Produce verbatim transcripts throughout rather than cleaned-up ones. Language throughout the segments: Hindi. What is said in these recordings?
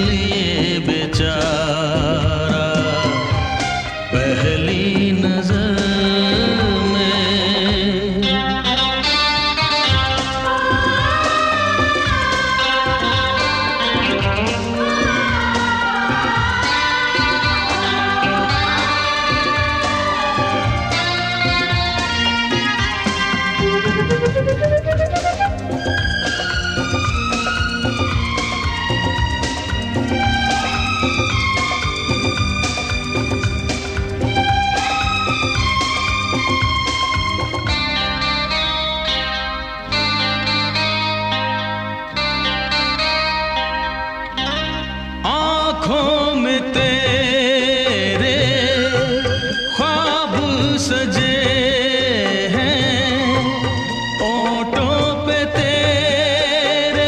ये बेचारा पहली नजर में। आँखों में तेरे ख्वाब सजे हैं, ओठों पे तेरे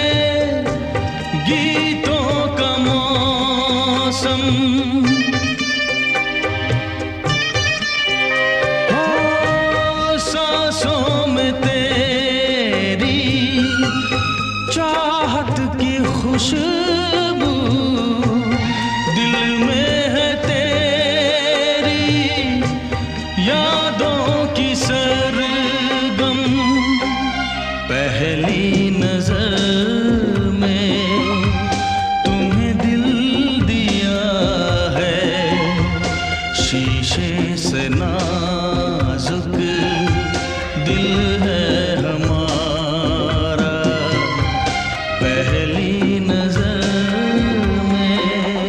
गीतों का मौसम। हो सांसों में तेरी चाहत की खुशबू, दिल में है तेरी यादों की सरगम। पहली नजर में तुम्हें दिल दिया है, शीशे से नाजुक दिल है हमारा पहली नजर में।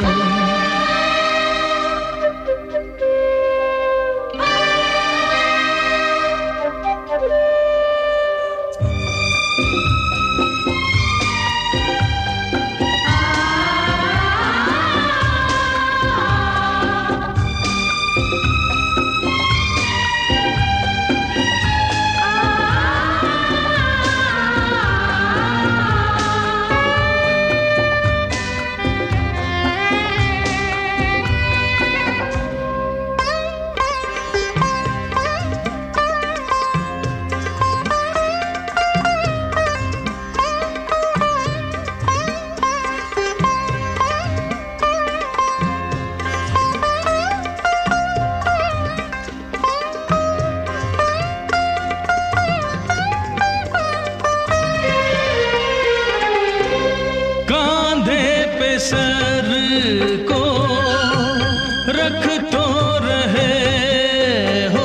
सर को रख तो रहे हो,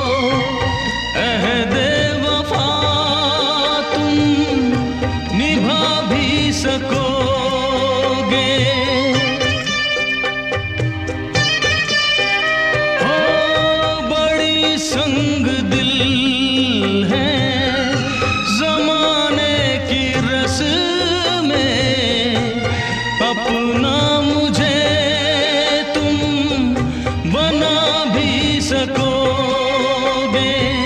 अहदे वफा तुम निभा भी सकोगे। हो बड़ी संग दिल है जमाने की रस्में, अपना मुझे तुम बना भी सकोगे।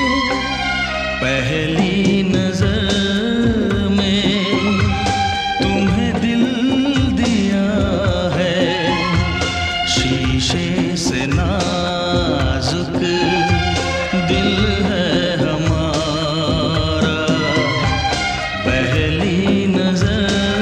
पहली नजर में तुम्हें दिल दिया है, शीशे से नाजुक दिल है हमारा पहली नजर।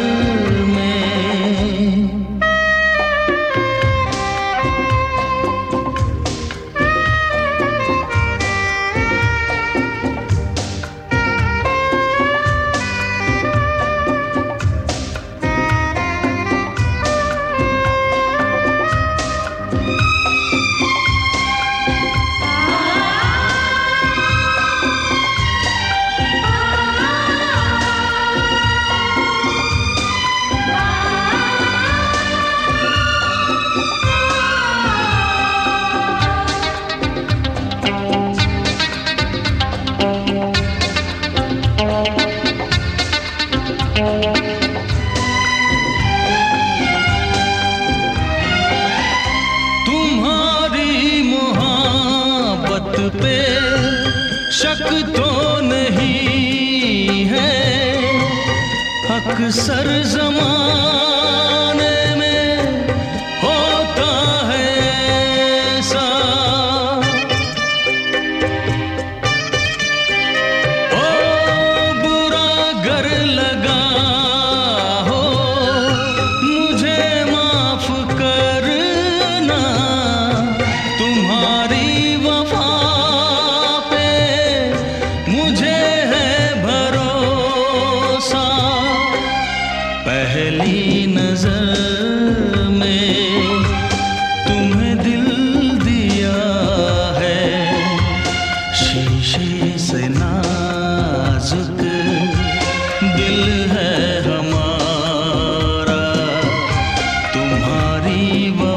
तुम्हारी मोहब्बत पे शक तो नहीं है, अक्सर ज़माने में होता है ऐसा। ओ बुरा गर लगा हो मुझे हमारी